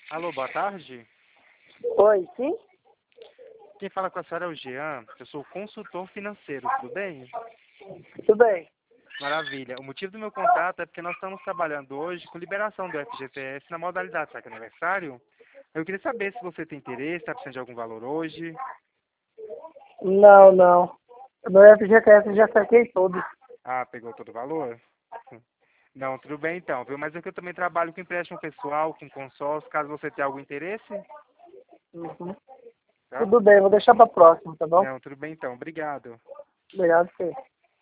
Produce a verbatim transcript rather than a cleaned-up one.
Alô, boa tarde. Oi, sim? Quem fala com a senhora é o Jean. Eu sou consultor financeiro, tudo bem? Tudo bem. Maravilha. O motivo do meu contato é porque nós estamos trabalhando hoje com liberação do F G T S na modalidade saque aniversário. Eu queria saber se você tem interesse, está precisando de algum valor hoje. Não, não. No F G T S eu já saquei tudo. Ah, pegou todo o valor? Não, tudo bem então, viu? Mas é que eu também trabalho com empréstimo pessoal, com consórcio, caso você tenha algum interesse, Uhum. tá? Tudo bem, vou deixar pra próxima, tá bom? Não, tudo bem então, obrigado. Obrigado, senhor.